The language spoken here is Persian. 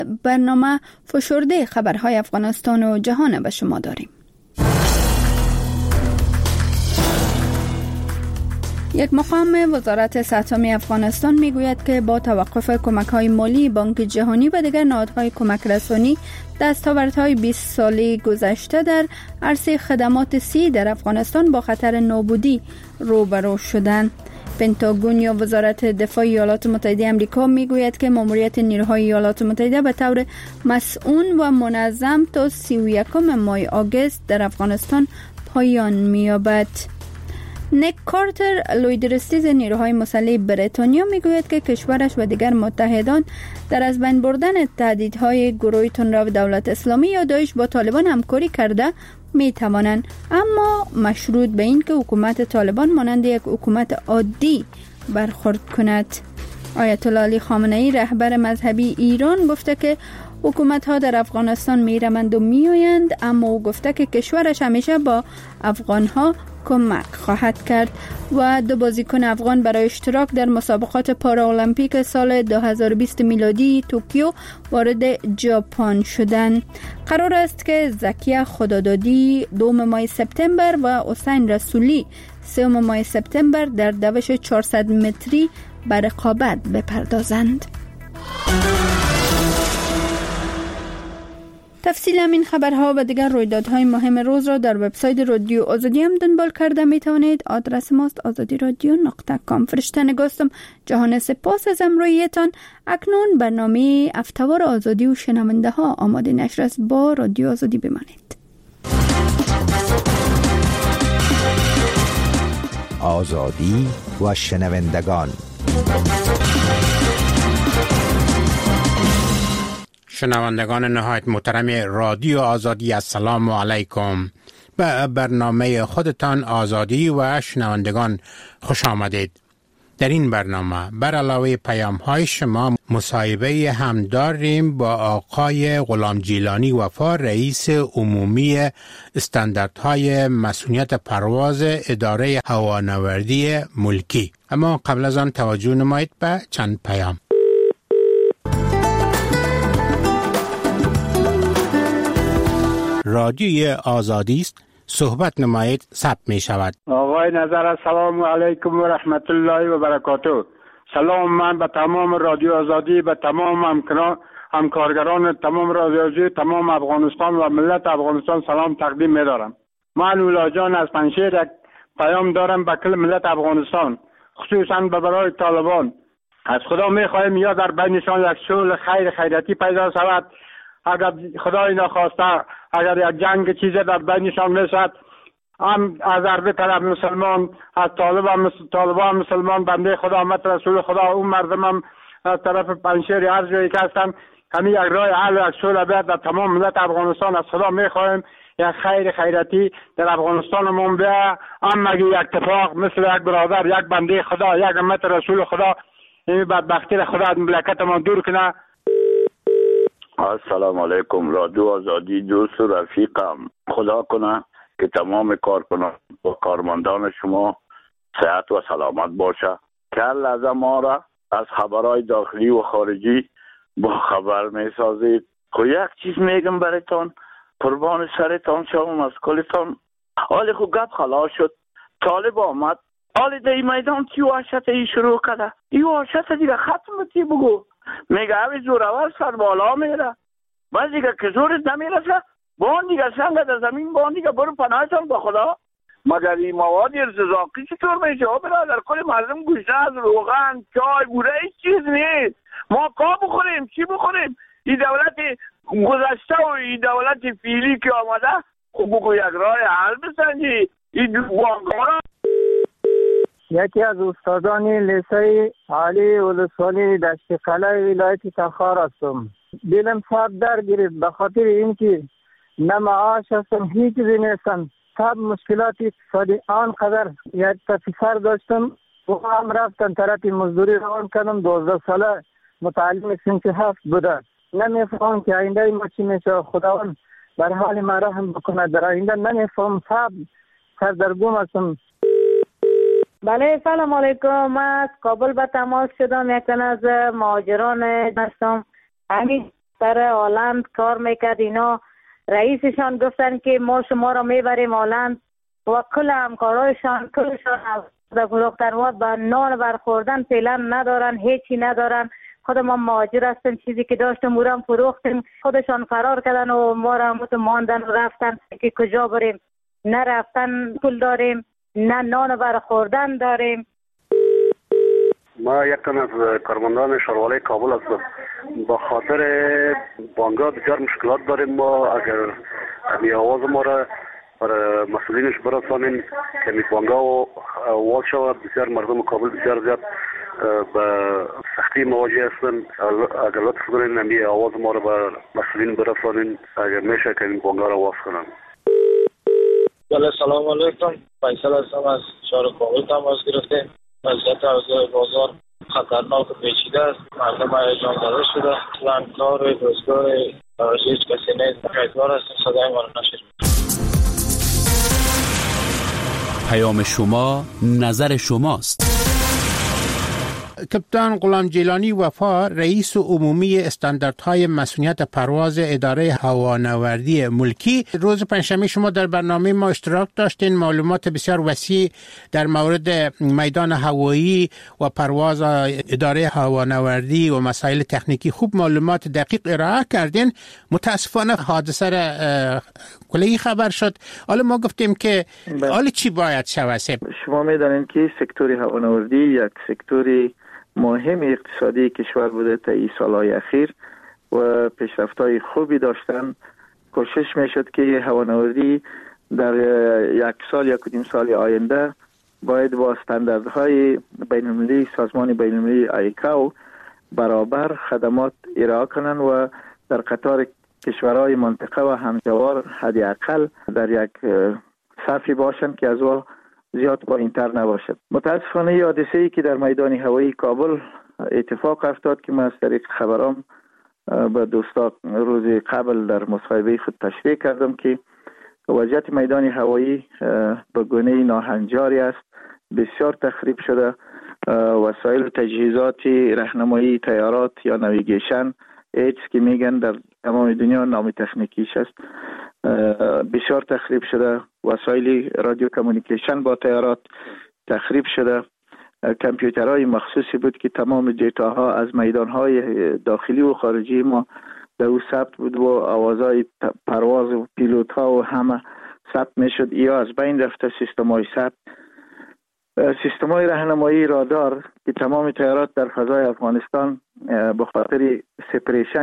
برنامه فشرده خبرهای افغانستان و جهان به شما داریم. یک مقام وزارت ستمی افغانستان میگوید که با توقف کمک‌های مالی بانک جهانی و دیگر نهادهای کمک رسانی، دستاوردهای 20 ساله گذشته در عرصه خدمات سی در افغانستان با خطر نابودی روبرو شدند. پنتاگون یا وزارت دفاع ایالات متحده آمریکا میگوید که ماموریت نیروهای ایالات متحده به طور مسئول و منظم تا 31 ماه آگوست در افغانستان پایان می‌یابد. نیک کارتر، لویدرستیز نیروهای مسلح بریتانیا میگوید که کشورش و دیگر متحدان در از بین بردن تهدیدهای گروه تندرو دولت اسلامی یا داعش با طالبان همکاری کرده می توانند، اما مشروط به این که حکومت طالبان مانند یک حکومت عادی برخورد کند. آیت الله علی خامنه‌ای رهبر مذهبی ایران گفته که حکومت ها در افغانستان می روند و می آیند، اما او گفته که کشورش همیشه با افغان ها کمک خواهد کرد. و 2 بازیکن افغان برای اشتراک در مسابقات پارالمپیک سال 2020 میلادی توکیو وارد ژاپن شدند. قرار است که زکیه خدادادی 2 ماه سپتامبر و حسین رسولی 3 ماه سپتامبر در دوش 400 متری به رقابت بپردازند. تفصیل این خبرها و دیگر رویدادهای مهم روز را در وبسایت رادیو آزادی هم دنبال کرده می توانید. آدرس ماست azadiradio.com. فرشته نگاستم. جهان سپاس از همراهیتان. اکنون برنامه افتوار آزادی و شنونده ها آماده نشر است. با رادیو آزادی بمانید. آزادی و شنوندگان. شنوندگان نهایت محترم رادیو آزادی، السلام علیکم. به برنامه خودتان آزادی و شنوندگان خوش آمدید. در این برنامه بر علاوه پیام های شما مصاحبه هم داریم با آقای غلام جیلانی وفا، رئیس عمومی استانداردهای مسئولیت پرواز اداره هوانوردی ملکی. اما قبل از آن توجه نمایید به چند پیام. رادیوی آزادی است، صحبت نمایید، ثبت می شود. آقای نظر، السلام علیکم و رحمت الله و برکاته. سلام من به تمام رادیو آزادی، به تمام همکارگران تمام رادیو آزادی، تمام افغانستان و ملت افغانستان سلام تقدیم می دارم. من اولا جان از پنشیر یک پیام دارم به کل ملت افغانستان، خصوصا به برای طالبان. از خدا می خواهیم یا در بینشان یک صلح خیراتی پیدا شود. اگر خدای نخواسته اگر یک جنگ چیزی در بینشان میشد، هم از عرب طرف مسلمان، از طالبان مسلمان، بنده خدا امت رسول خدا، اون مردم هم از طرف پنشیر هر جایی که هستن، همین یک راه حل و یک صلح بیاد در تمام ملت افغانستان. از خدا میخواهیم یک خیراتی در افغانستانمون بیا، همگی یک اتفاق مثل یک برادر، یک بنده خدا، یک امت رسول خدا، این بدبختی را خدا از مملکتمون دور کنه. السلام علیکم رادیو آزادی، دوست و رفیقم. خدا کنه که تمام کارکنان و کارمندان شما صحت و سلامت باشه. که لحظه ما را از خبرهای داخلی و خارجی با خبر می سازید. خب یک چیز میگم برایتان، قربان سرتان شوم از کلتان. حالی خب گپ خلاص شد، طالب آمد، حالی در این میدان چی وحشت ای شروع کرده، این وحشت دیگه ختم تی بگو. میگه اوی زورور سر بالا میره، بعد دیگه که زورت نمیرسه بان دیگه سنگ در زمین، بان دیگه برو پناهتان با خدا. مگر این مواد ارتزاقی چطور میشه؟ برادر کل مردم گوشته از روغن، چای، بوره هیچ چیز نیست. ما کا بخوریم؟ چی بخوریم؟ این دولت گذشته و این دولت فیلی که آمده، خب بگو یک راه حل بسنجی. این بانگارا یکی از استادان لیسه عالی ولسوالی دشت قلعه ولایت تخار هستم. دلم صاحب در گرفت به خاطر اینکه نه معاش هستم، هیچ چیزی نیستم. صاحب مشکلات اقتصادی آنقدر یک پسر داشتم و هم رفتن طرف مزدوری روان کردم. 12 ساله متعلم صنف 7 بوده. نمیفهم که آینده ما چی میشه. خداوند بر حال ما رحم بکنه. در آینده نمیفهم. صاحب سردرگم هستم. بله سلام علیکم. من از کابل به تماس شدم. یک تن از مهاجران هستم. همین دفتر هالند کار میکرد. اینا رئیسشان گفتن که ما شما را میبریم هالند و کل همکارایشان کلشان در گروختن و به نان برخوردن فعلا ندارن، هیچی ندارن. خود ما مهاجر هستیم، چیزی که داشتیم او را فروختیم. خودشان فرار کردن و ما را ماندن و رفتن که کجا بریم. نه رفتن پول داریم، نه نان برخوردن داریم. ما یکم از کارمندان شهروالی کابل هستم. با خاطر بانک‌ها بسیار مشکلات داریم. ما اگر همی آواز ما را برای مسئولینش برسانیم که می بانک‌ها واز شود، بسیار مردم کابل بسیار زیاد به سختی مواجه هستن. اگر لطف کنین همی آواز ما را به مسئولین برسانین اگر میشه که این بانک‌ها را واز کنن. بله سلام علیکم. فیصل هستم از شهر کابل تماس گرفتیم. وضعیت اوضاع بازار خطرناک و پیچیده است. مردم هیجان زده شده. کار روزگار هیچ کسی نیست. امیدوار هستیم صدای ما را نشنوید. پیام شما نظر شماست. کپتان غلام جیلانی وفا رئیس عمومی استانداردهای مسئولیت پرواز اداره هوانوردی ملکی، روز پنجشنبه شما در برنامه ما اشتراک داشتین. معلومات بسیار وسیع در مورد میدان هوایی و پرواز اداره هوانوردی و مسائل تکنیکی خوب معلومات دقیق ارائه کردین. متاسفانه حادثه کلی خبر شد. حالا ما گفتیم که حالا چی باید شود؟ شما میدانید که سکتور هوانوردی یک سکتوری مهم اقتصادی کشور بوده تا این سالهای اخیر و پیشرفت‌های خوبی داشتن. کوشش میشد که هوانوردی در یک سال یا کدیم سال آینده باید با استانداردهای بین‌المللی سازمان بین‌المللی آیکاو برابر خدمات ارائه کنند و در قطار کشورهای منطقه و همجوار حداقل در یک صفی باشند که از او زیاد پایین‌تر نباشد. متاسفانه حادثه‌ای که در میدان هوایی کابل اتفاق افتاد که من از طریق خبرام به دوستا روز قبل در مصاحبه خود تشریح کردم که وضعیت میدان هوایی به گونه ناهنجاری است. بسیار تخریب شده. وسایل و تجهیزات راهنمایی طیارات یا نویگیشن ایچ که میگن در تمام دنیا نام تکنیکیش است بسیار تخریب شده. وسایل رادیو کمیونیکیشن با طیارات تخریب شده. کامپیوترهای مخصوصی بود که تمام دیتاها از میدانهای داخلی و خارجی ما در او ثبت بود و آوازهای پرواز و پیلوت ها و همه ثبت میشد. یا از بین رفته سیستم‌های ثبت. سیستم‌های راهنمایی رادار که تمام طیارات در فضای افغانستان به خاطر سپریشن